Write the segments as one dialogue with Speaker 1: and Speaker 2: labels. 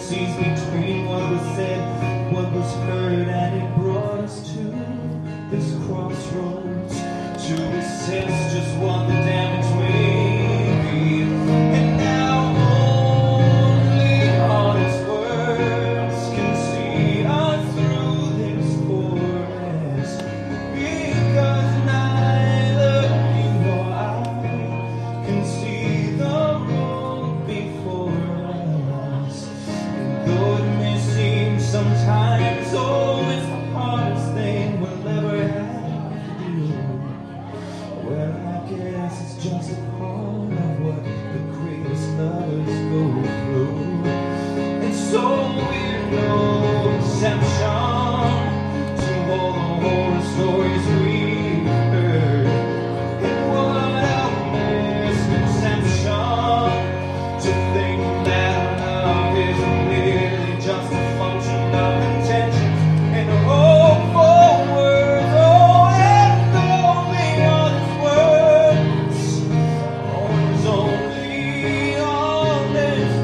Speaker 1: frequencies between what was said, what was heard, and it brought us to this crossroads to assess just what the damage may be. And now only honest words can see us through this forest, because neither you nor I can see the road before us. And though it may seem sometimes, oh, it's the hardest thing we'll ever have to do. Well, I guess it's just a part of what the greatest lovers go through. And so we're no exception to all the horror stories we've heard. And what a misconception to think that love is merely just a function of intentions and hope for words. Oh, and only honest words. Oh, only honest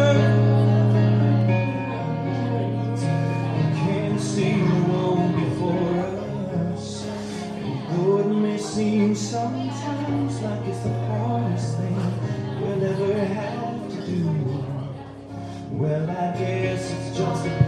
Speaker 1: words. We can't see the road before us. And though it may seem sometimes like it's the hardest thing we'll ever have to do, well, I guess it's just a